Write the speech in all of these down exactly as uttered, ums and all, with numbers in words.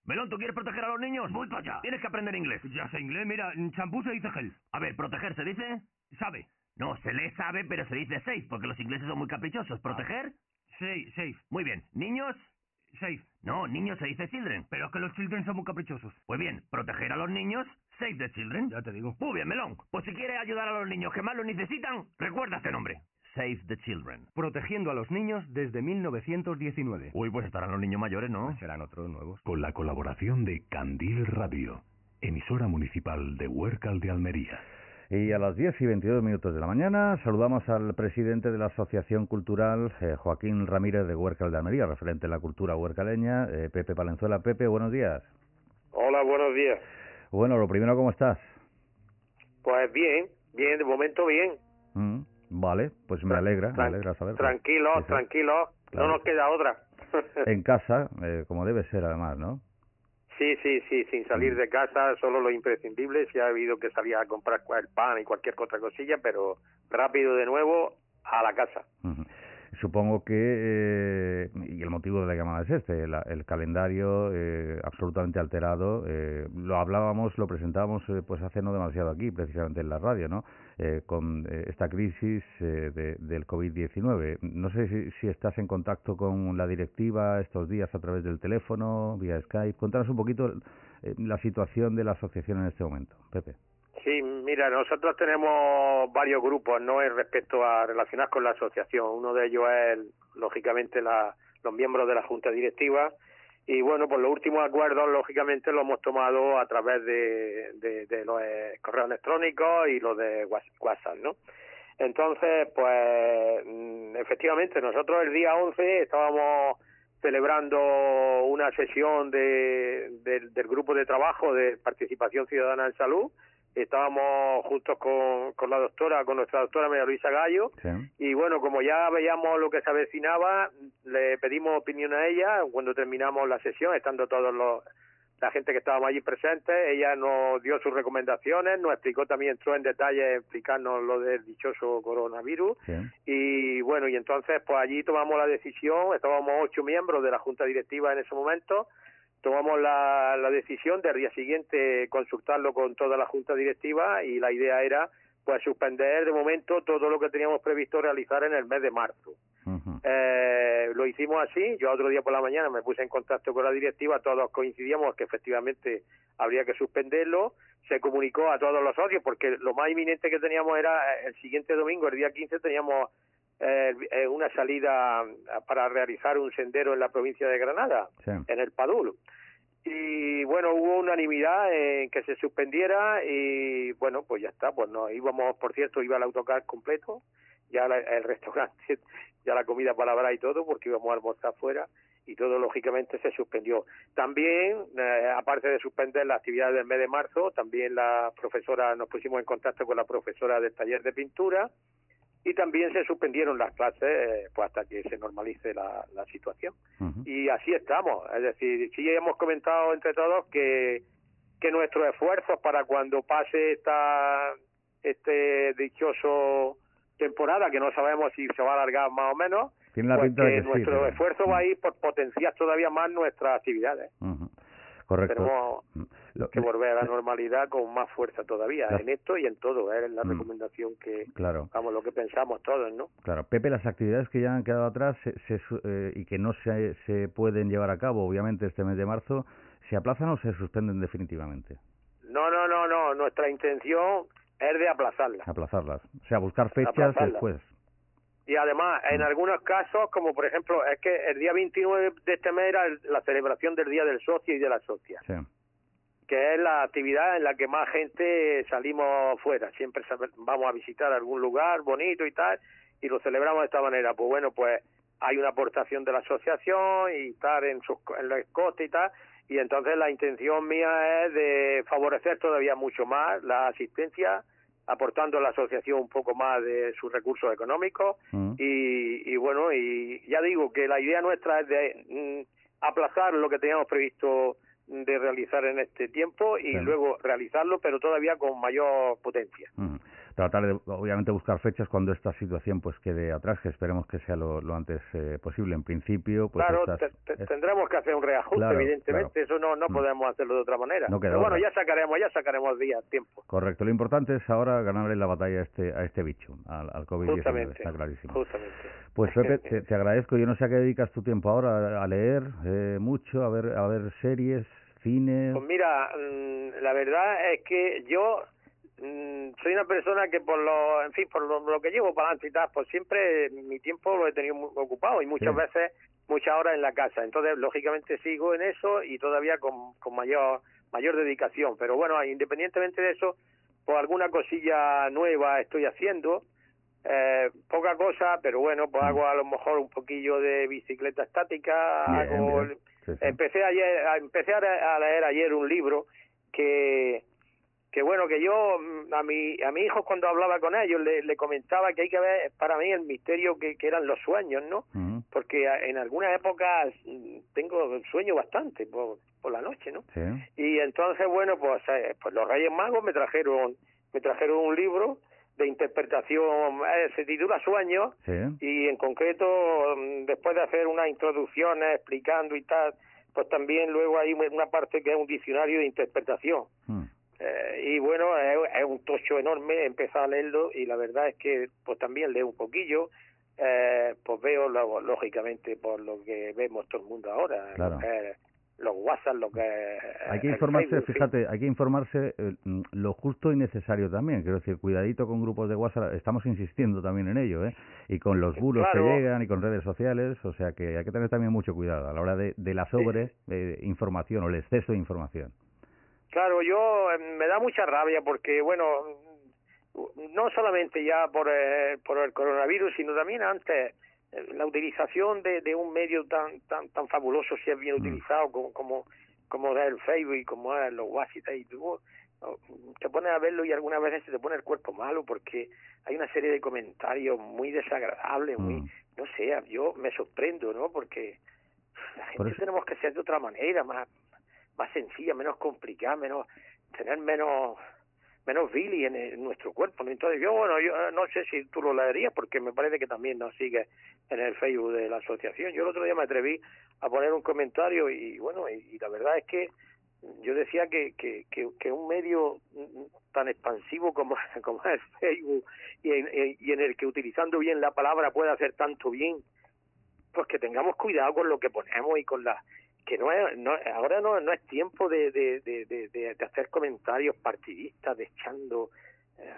Melón, ¿tú quieres proteger a los niños? Voy para allá. Tienes que aprender inglés. Ya sé inglés, mira, en champú se dice gel. A ver, ¿proteger se dice? ¿Sabe? No, se le sabe, pero se dice safe, porque los ingleses son muy caprichosos. ¿Proteger? Safe, safe. Muy bien. ¿Niños? Safe. No, niños se dice children. Pero es que los children son muy caprichosos. Pues bien, proteger a los niños, save the children. Ya te digo. Muy bien, Melón. Pues si quieres ayudar a los niños que más lo necesitan, recuerda este nombre. Save the Children. Protegiendo a los niños desde mil novecientos diecinueve. Uy, pues estarán los niños mayores, ¿no? Pues serán otros nuevos. Con la colaboración de Candil Radio, emisora municipal de Huércal de Almería. Y a las diez y veintidós minutos de la mañana saludamos al presidente de la Asociación Cultural, eh, Joaquín Ramírez de Huércal de Almería, referente a la cultura huércaleña, eh, Pepe Palenzuela. Pepe, buenos días. Hola, buenos días. Bueno, lo primero, ¿cómo estás? Pues bien, bien, de momento bien. Mm, vale, pues me alegra, me alegra saberlo. Tranquilos, Sí, sí. tranquilos, Claro. no nos queda otra. En casa, eh, como debe ser además, ¿no? Sí, sí, sí, sin salir de casa, solo lo imprescindible, si ha habido que salir a comprar el pan y cualquier otra cosilla, pero rápido de nuevo a la casa. Ujú. Supongo que, eh, y el motivo de la llamada es este, la- el calendario eh, absolutamente alterado. Eh, lo hablábamos, lo presentábamos eh, pues hace no demasiado aquí, precisamente en la radio, ¿no? Eh, con eh, esta crisis eh, de, del COVID diecinueve. No sé si, si estás en contacto con la directiva estos días a través del teléfono, vía Skype. Cuéntanos un poquito eh, la situación de la asociación en este momento, Pepe. Sí, mira, nosotros tenemos varios grupos, ¿no?, en respecto a relacionar con la asociación. Uno de ellos es, lógicamente, la, los miembros de la Junta Directiva. Y bueno, pues los últimos acuerdos, lógicamente, los hemos tomado a través de, de, de los eh, correos electrónicos y los de WhatsApp, ¿no? Entonces, pues, mm, efectivamente, nosotros el día once estábamos celebrando una sesión de, de, del grupo de trabajo de participación ciudadana en salud. Estábamos juntos con, con la doctora, con nuestra doctora María Luisa Gallo, Sí. y bueno, como ya veíamos lo que se avecinaba, le pedimos opinión a ella cuando terminamos la sesión, estando todos los la gente que estábamos allí presentes. Ella nos dio sus recomendaciones, nos explicó también, entró en detalle explicarnos lo del dichoso coronavirus, Sí. y bueno, y entonces pues allí tomamos la decisión, estábamos ocho miembros de la Junta Directiva en ese momento, tomamos la, la decisión de al día siguiente consultarlo con toda la Junta Directiva, y la idea era pues suspender de momento todo lo que teníamos previsto realizar en el mes de marzo. Ujú. Eh, lo hicimos así. Yo otro día por la mañana me puse en contacto con la directiva, todos coincidíamos que efectivamente habría que suspenderlo. Se comunicó a todos los socios, porque lo más inminente que teníamos era el siguiente domingo, el día quince, teníamos eh, eh, una salida para realizar un sendero en la provincia de Granada, Sí. en el Padul. Y bueno, hubo unanimidad en que se suspendiera, y bueno, pues ya está, pues nos íbamos, por cierto, iba el autocar completo, ya la- el restaurante, ya la comida palabra y todo, porque íbamos a almorzar fuera, y todo lógicamente se suspendió. También, eh, aparte de suspender la actividad del mes de marzo, también la profesora, nos pusimos en contacto con la profesora del taller de pintura, y también se suspendieron las clases eh, pues hasta que se normalice la, la situación. Ujú. Y así estamos. Es decir, sí hemos comentado entre todos que, que nuestros esfuerzos para cuando pase esta este dichoso temporada, que no sabemos si se va a alargar más o menos, Tiene la pues pinta de que que sí, nuestro pero- esfuerzo va a ir por potenciar todavía más nuestras actividades. Ujú. Correcto. Tenemos Lo- que volver a la normalidad con más fuerza todavía, La- en esto y en todo. Es la Mm. recomendación que, Claro. vamos, lo que pensamos todos, ¿no? Claro, Pepe, las actividades que ya han quedado atrás se, se su- eh, y que no se, se pueden llevar a cabo, obviamente, este mes de marzo, ¿se aplazan o se suspenden definitivamente? No, no, no, no. Nuestra intención es de aplazarla. Aplazarlas. O sea, buscar fechas Aplazarlas. después. Y además, en Mm. algunos casos, como por ejemplo, es que el día veintinueve de este mes era el- la celebración del Día del Socio y de la Socia, Sí. que es la actividad en la que más gente salimos fuera. Siempre sab- vamos a visitar algún lugar bonito y tal, y lo celebramos de esta manera. Pues bueno, pues hay una aportación de la asociación y estar en, sus, en los costes y tal, y entonces la intención mía es de favorecer todavía mucho más la asistencia, aportando a la asociación un poco más de sus recursos económicos, Mm. y, y bueno, y ya digo que la idea nuestra es de mm, aplazar lo que teníamos previsto de realizar en este tiempo y Sí. luego realizarlo, pero todavía con mayor potencia. Ujú. tratar de, obviamente, buscar fechas cuando esta situación pues quede atrás, que esperemos que sea lo, lo antes eh, posible. En principio, pues claro, estas, te, te, es... tendremos que hacer un reajuste, claro, evidentemente, claro. eso no no mm. podemos hacerlo de otra manera. No queda Pero bueno, otra. ya sacaremos, ya sacaremos días, tiempo. Correcto, lo importante es ahora ganarle la batalla a este a este bicho, al, al COVID diecinueve, está clarísimo. Justamente. Pues Pepe, te, te agradezco, yo no sé a qué dedicas tu tiempo ahora, a leer eh, mucho, a ver a ver series, cine. Pues mira, mmm, la verdad es que yo mmm, soy una persona que por lo, en fin, por lo, lo que llevo para adelante y tal, pues siempre mi tiempo lo he tenido muy ocupado y muchas sí. veces muchas horas en la casa. Entonces, lógicamente sigo en eso y todavía con, con mayor mayor dedicación. Pero bueno, independientemente de eso, pues alguna cosilla nueva estoy haciendo. Eh, poca cosa, pero bueno, pues hago a lo mejor un poquillo de bicicleta estática. Bien, hago, bien. Sí, sí. Empecé ayer, empecé a leer ayer un libro que que bueno, que yo a mi a mi hijo cuando hablaba con ellos le, le comentaba que hay que ver para mí el misterio que, que eran los sueños, ¿no? Uh-huh. Porque en algunas épocas tengo sueño bastante por, por la noche, ¿no? Sí. Y entonces, bueno, pues, eh, pues los Reyes Magos me trajeron me trajeron un libro de interpretación, eh, se titula Sueños, sí. Y en concreto, después de hacer unas introducciones explicando y tal, pues también luego hay una parte que es un diccionario de interpretación. Uh-huh. Eh, y bueno, es, es un tocho enorme, empezar a leerlo y la verdad es que pues también leo un poquillo, eh, pues veo lo, lógicamente por lo que vemos todo el mundo ahora, claro. lo que es, los WhatsApp, lo que es, hay que informarse, Facebook, fíjate, sí. hay que informarse eh, lo justo y necesario también, quiero decir, cuidadito con grupos de WhatsApp, estamos insistiendo también en ello, ¿eh? Y con los bulos claro. que llegan y con redes sociales, o sea que hay que tener también mucho cuidado a la hora de, de la sobre eh, información o el exceso de información. Claro, yo eh, me da mucha rabia porque, bueno, no solamente ya por, eh, por el coronavirus, sino también antes eh, la utilización de, de un medio tan tan tan fabuloso, si es bien mm. utilizado, como como como es el Facebook y como es los WhatsApp, y tú te pones a verlo y algunas veces se te pone el cuerpo malo porque hay una serie de comentarios muy desagradables, muy, mm. no sé, yo me sorprendo, ¿no? Porque la gente eso... tenemos que ser de otra manera, más más sencilla, menos complicada, menos tener menos menos bili en, en nuestro cuerpo, ¿no? Entonces yo, bueno, yo no sé si tú lo leerías porque me parece que también nos sigues en el Facebook de la asociación. Yo el otro día me atreví a poner un comentario y bueno, y, y la verdad es que yo decía que, que, que, que un medio tan expansivo como, como es Facebook y en, y en el que utilizando bien la palabra puede hacer tanto bien, pues que tengamos cuidado con lo que ponemos y con la que no es, no, ahora no, no es tiempo de, de, de, de, de hacer comentarios partidistas, de echando, eh,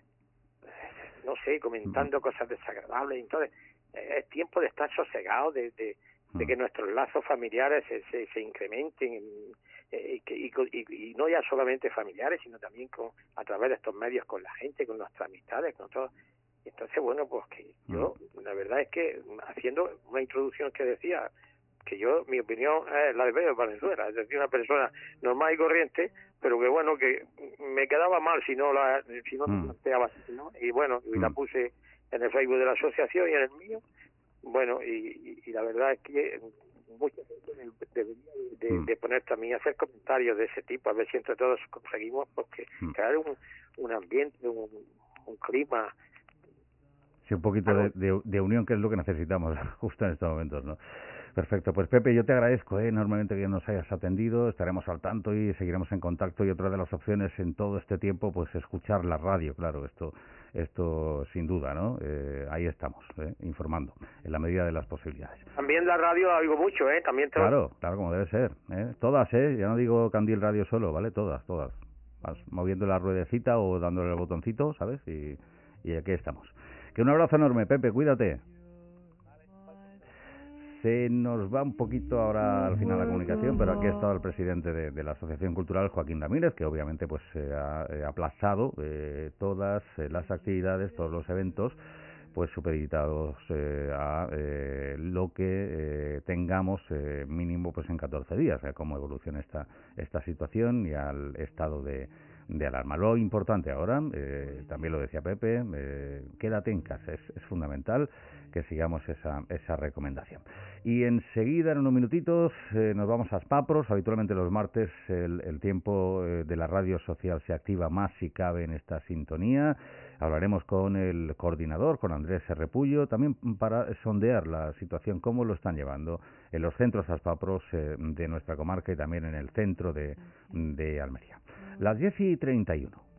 no sé, comentando cosas desagradables. Entonces, eh, es tiempo de estar sosegados, de, de, de que nuestros lazos familiares se, se, se incrementen, eh, y, que, y, y, y no ya solamente familiares, sino también con, a través de estos medios con la gente, con nuestras amistades, con todo. Entonces, bueno, pues que yo, la verdad es que haciendo una introducción que decía, que yo, mi opinión es la de Pedro Valenzuela, es decir, una persona normal y corriente, pero que bueno, que me quedaba mal si no la si no mm. planteaba así, ¿no? Y bueno, y mm. la puse en el Facebook de la asociación y en el mío, bueno, y, y, y la verdad es que mucha gente debería de, de, mm. de poner también, hacer comentarios de ese tipo, a ver si entre todos conseguimos porque mm. crear un, un ambiente, un, un clima. Sí, un poquito de, de, de unión, que es lo que necesitamos justo en estos momentos, ¿no? Perfecto, pues Pepe, yo te agradezco ¿eh? enormemente que nos hayas atendido, estaremos al tanto y seguiremos en contacto, y otra de las opciones en todo este tiempo, pues escuchar la radio, claro, esto esto sin duda, ¿no? Eh, ahí estamos, ¿eh? informando, en la medida de las posibilidades. También la radio la oigo mucho, ¿eh? También te... Claro, claro, como debe ser, ¿eh? Todas, ¿eh? Ya no digo Candil Radio solo, ¿vale? Todas, todas. Vas moviendo la ruedecita o dándole el botoncito, ¿sabes? Y, y aquí estamos. Que un abrazo enorme, Pepe, cuídate. Se nos va un poquito ahora al final la comunicación, pero aquí ha estado el presidente de, de la Asociación Cultural, Joaquín Ramírez, que obviamente pues eh, ha eh, aplazado eh, todas eh, las actividades, todos los eventos, pues supeditados eh, a eh, lo que eh, tengamos eh, mínimo pues en catorce días, eh, cómo evoluciona esta esta situación y al estado de de alarma. Lo importante ahora, eh, también lo decía Pepe, eh, quédate en casa, es, es fundamental que sigamos esa, esa recomendación. Y enseguida, en unos minutitos, eh, nos vamos a Spapros. Habitualmente los martes el, el tiempo eh, de la radio social se activa más si cabe en esta sintonía. Hablaremos con el coordinador, con Andrés Repullo, también para sondear la situación, cómo lo están llevando en los centros Aspapros eh, de nuestra comarca y también en el centro de, de Almería. Las diez y treinta y uno.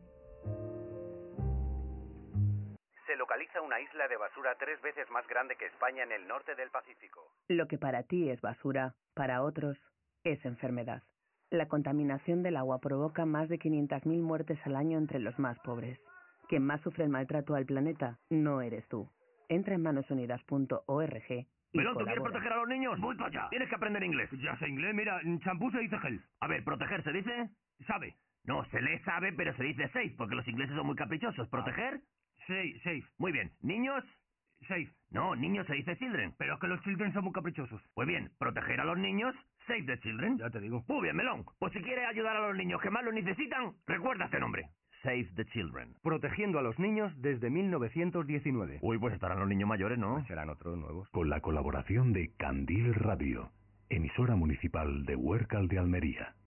Se localiza una isla de basura tres veces más grande que España en el norte del Pacífico. Lo que para ti es basura, para otros es enfermedad. La contaminación del agua provoca más de quinientas mil muertes al año entre los más pobres. Quien más sufre el maltrato al planeta no eres tú. Entra en manos unidas punto org y Melón, ¿tú quieres colabora. proteger a los niños? Voy para allá. Tienes que aprender inglés. Ya sé inglés, mira, champú se dice gel. A ver, ¿proteger se dice? Sabe. No, se le sabe, pero se dice safe, porque los ingleses son muy caprichosos. ¿Proteger? Safe, safe, Muy bien. ¿Niños? safe. No, niños se dice children. Pero es que los children son muy caprichosos. Pues bien, proteger a los niños, save the children. Ya te digo. Muy bien, Melón. Pues si quieres ayudar a los niños que más lo necesitan, recuerda este nombre. Save the Children. Protegiendo a los niños desde mil novecientos diecinueve. Uy, pues estarán los niños mayores, ¿no? Serán otros nuevos. Con la colaboración de Candil Radio, emisora municipal de Huércal de Almería.